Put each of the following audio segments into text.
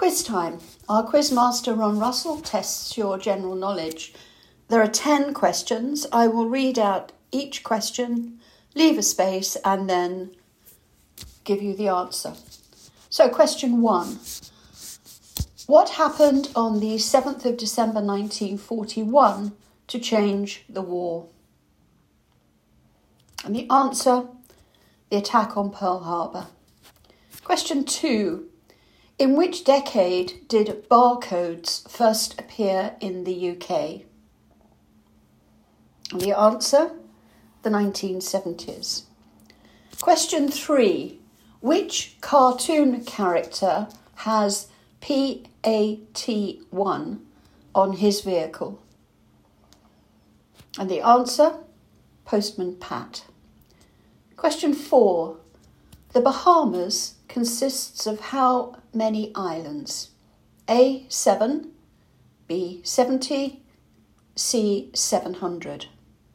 Quiz time. Our quiz master, Ron Russell, tests your general knowledge. There are 10 questions. I will read out each question, leave a space, and then give you the answer. So, question 1. What happened on the 7th of December 1941 to change the war? And the answer, the attack on Pearl Harbor. Question 2. In which decade did barcodes first appear in the UK? And the answer, the 1970s. Question 3. Which cartoon character has PAT1 on his vehicle? And the answer, Postman Pat. Question 4. The Bahamas consists of how many islands? A, 7, B, 70, C, 700.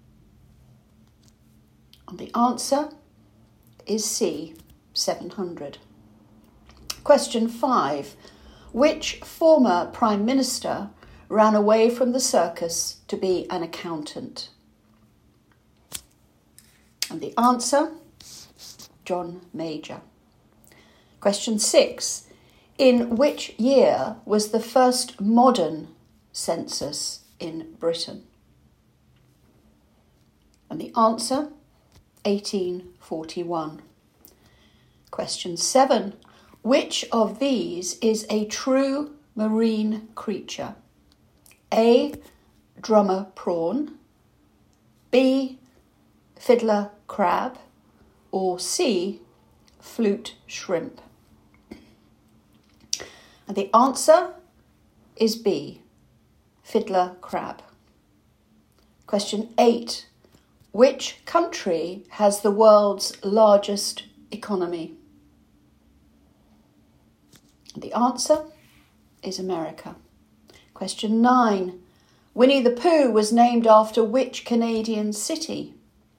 And the answer is C, 700. Question 5. Which former Prime Minister ran away from the circus to be an accountant? And the answer, John Major. Question 6. In which year was the first modern census in Britain? And the answer, 1841. Question 7. Which of these is a true marine creature? A, drummer prawn, B, fiddler crab, or C, flute shrimp? And the answer is B, fiddler crab. Question 8. Which country has the world's largest economy? And the answer is America. Question 9. Winnie the Pooh was named after which Canadian city?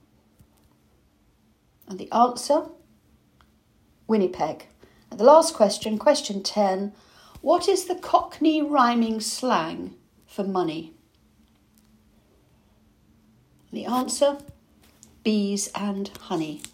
And the answer, Winnipeg. And the last question, question 10. What is the Cockney rhyming slang for money? The answer, bees and honey.